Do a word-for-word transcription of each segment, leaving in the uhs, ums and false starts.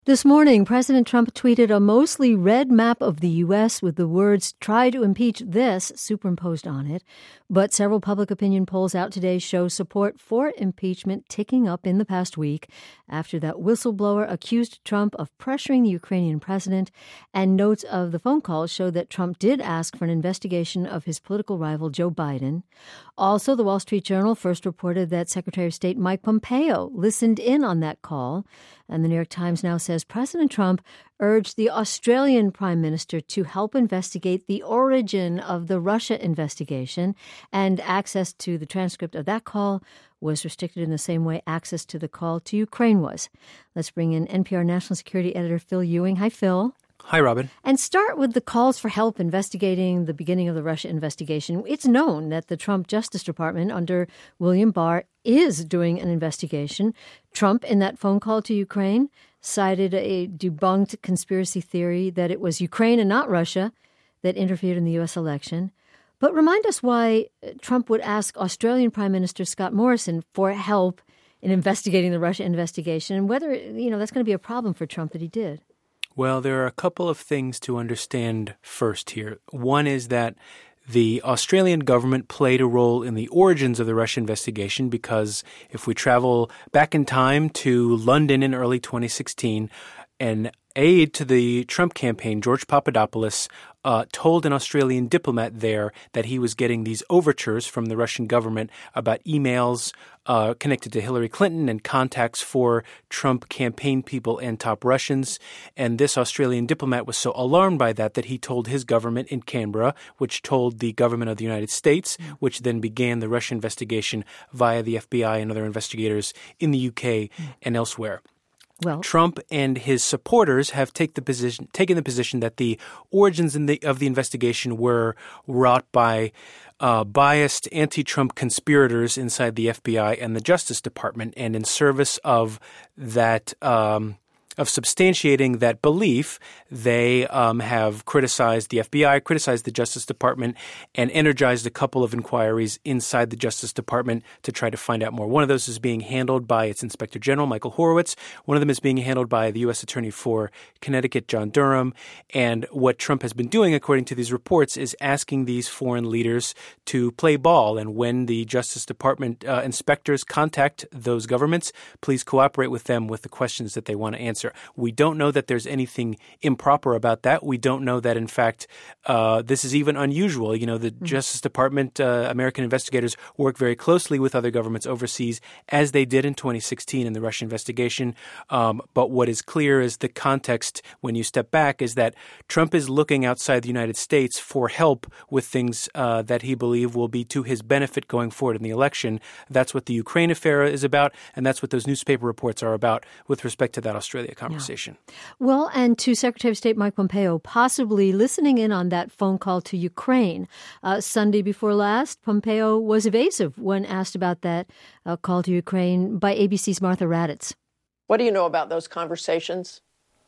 This morning, President Trump tweeted a mostly red map of the U S with the words, "Try to impeach this," superimposed on it. But several public opinion polls out today show support for impeachment ticking up in the past week after that whistleblower accused Trump of pressuring the Ukrainian president. And notes of the phone calls show that Trump did ask for an investigation of his political rival, Joe Biden. Also, the Wall Street Journal first reported that Secretary of State Mike Pompeo listened in on that call. And the New York Times now says President Trump urged the Australian Prime Minister to help investigate the origin of the Russia investigation, and access to the transcript of that call was restricted in the same way access to the call to Ukraine was. Let's bring in N P R National Security Editor Phil Ewing. Hi, Phil. Hi, Robin. And start with the calls for help investigating the beginning of the Russia investigation. It's known that the Trump Justice Department under William Barr is doing an investigation. Trump, in that phone call to Ukraine, cited a debunked conspiracy theory that it was Ukraine and not Russia that interfered in the U S election. But remind us why Trump would ask Australian Prime Minister Scott Morrison for help in investigating the Russia investigation, and whether, you know, that's going to be a problem for Trump that he did. Well, there are a couple of things to understand first here. One is that the Australian government played a role in the origins of the Russia investigation because if we travel back in time to London in early twenty sixteen, an aide to the Trump campaign, George Papadopoulos, uh, told an Australian diplomat there that he was getting these overtures from the Russian government about emails uh, connected to Hillary Clinton and contacts for Trump campaign people and top Russians. And this Australian diplomat was so alarmed by that that he told his government in Canberra, which told the government of the United States, mm. which then began the Russia investigation via the F B I and other investigators in the U K mm. and elsewhere. Well, Trump and his supporters have take the position, taken the position that the origins in the, of the investigation were wrought by uh, biased anti-Trump conspirators inside the F B I and the Justice Department, and in service of that um, of substantiating that belief, they um, have criticized the F B I, criticized the Justice Department, and energized a couple of inquiries inside the Justice Department to try to find out more. One of those is being handled by its Inspector General, Michael Horowitz. One of them is being handled by the U S Attorney for Connecticut, John Durham. And what Trump has been doing, according to these reports, is asking these foreign leaders to play ball. And when the Justice Department uh, inspectors contact those governments, please cooperate with them with the questions that they want to answer. We don't know that there's anything improper about that. We don't know that, in fact, uh, this is even unusual. You know, the mm-hmm. Justice Department, uh, American investigators work very closely with other governments overseas, as they did in twenty sixteen in the Russia investigation. Um, but what is clear is the context, when you step back, is that Trump is looking outside the United States for help with things uh, that he believes will be to his benefit going forward in the election. That's what the Ukraine affair is about, and that's what those newspaper reports are about with respect to that Australia conversation. Yeah. Well, and to Secretary of State Mike Pompeo, possibly listening in on that phone call to Ukraine. Uh, Sunday before last, Pompeo was evasive when asked about that uh, call to Ukraine by A B C's Martha Raddatz. What do you know about those conversations?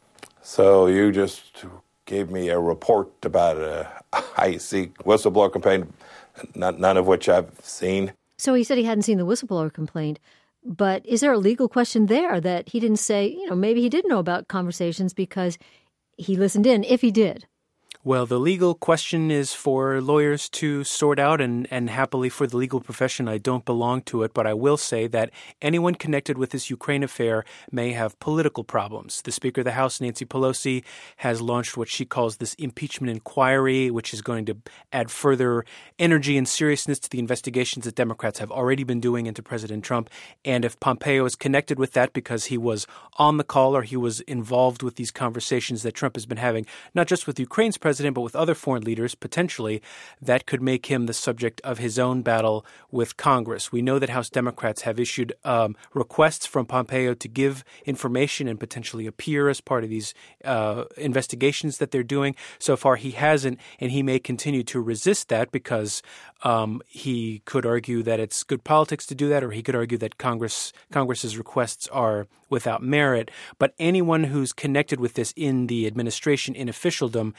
So you just gave me a report about a high-seek whistleblower complaint, none of which I've seen. So he said he hadn't seen the whistleblower complaint. But is there a legal question there that he didn't say, you know, maybe he did know about conversations because he listened in, if he did? Well, the legal question is for lawyers to sort out, and, and happily for the legal profession, I don't belong to it, but I will say that anyone connected with this Ukraine affair may have political problems. The Speaker of the House, Nancy Pelosi, has launched what she calls this impeachment inquiry, which is going to add further energy and seriousness to the investigations that Democrats have already been doing into President Trump. And if Pompeo is connected with that because he was on the call or he was involved with these conversations that Trump has been having, not just with Ukraine's president, but with other foreign leaders, potentially, that could make him the subject of his own battle with Congress. We know that House Democrats have issued um, requests from Pompeo to give information and potentially appear as part of these uh, investigations that they're doing. So far, he hasn't, and he may continue to resist that because um, he could argue that it's good politics to do that, or he could argue that Congress Congress's requests are without merit. But anyone who's connected with this in the administration, in officialdom, is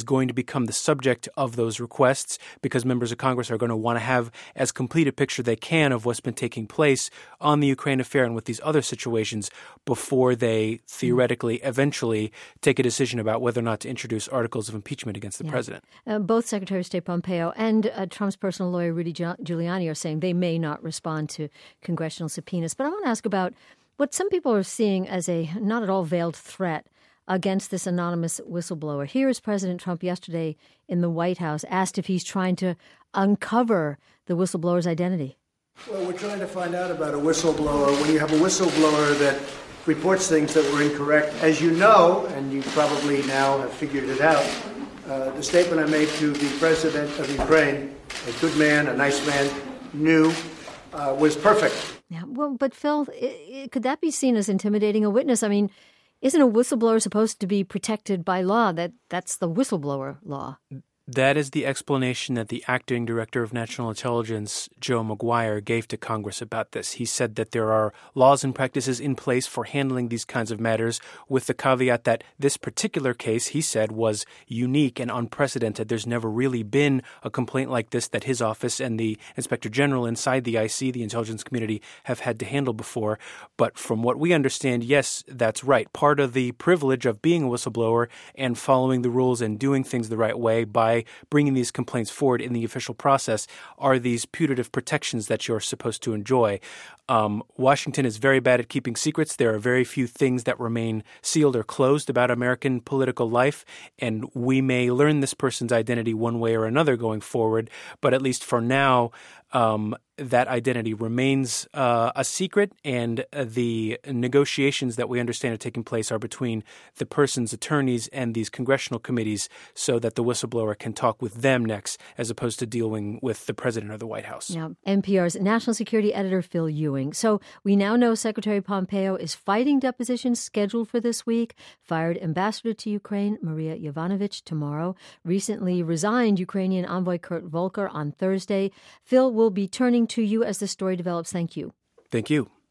is going to become the subject of those requests because members of Congress are going to want to have as complete a picture they can of what's been taking place on the Ukraine affair and with these other situations before they theoretically eventually take a decision about whether or not to introduce articles of impeachment against the yeah. president. Uh, both Secretary of State Pompeo and uh, Trump's personal lawyer, Rudy Giuliani, are saying they may not respond to congressional subpoenas. But I want to ask about what some people are seeing as a not at all veiled threat against this anonymous whistleblower. Here is President Trump yesterday in the White House, asked if he's trying to uncover the whistleblower's identity. Well, we're trying to find out about a whistleblower. When you have a whistleblower that reports things that were incorrect, as you know, and you probably now have figured it out, uh, the statement I made to the president of Ukraine, a good man, a nice man, knew, uh, was perfect. Yeah, well, but Phil, it, it, could that be seen as intimidating a witness? I mean, isn't a whistleblower supposed to be protected by law? That that's the whistleblower law. That is the explanation that the acting director of national intelligence, Joe Maguire, gave to Congress about this. He said that there are laws and practices in place for handling these kinds of matters, with the caveat that this particular case, he said, was unique and unprecedented. There's never really been a complaint like this that his office and the Inspector General inside the I C, the intelligence community, have had to handle before. But from what we understand, yes, that's right. Part of the privilege of being a whistleblower and following the rules and doing things the right way by bringing these complaints forward in the official process are these putative protections that you're supposed to enjoy. Um, Washington is very bad at keeping secrets. There are very few things that remain sealed or closed about American political life, and we may learn this person's identity one way or another going forward, but at least for now, um, that identity remains uh, a secret, and uh, the negotiations that we understand are taking place are between the person's attorneys and these congressional committees so that the whistleblower can talk with them next as opposed to dealing with the president or the White House. Yeah. N P R's national security editor, Phil Ewing. So we now know Secretary Pompeo is fighting depositions scheduled for this week, fired ambassador to Ukraine, Maria Yovanovitch, tomorrow, recently resigned Ukrainian envoy Kurt Volker on Thursday. Phil will be turning to you as the story develops. Thank you. Thank you.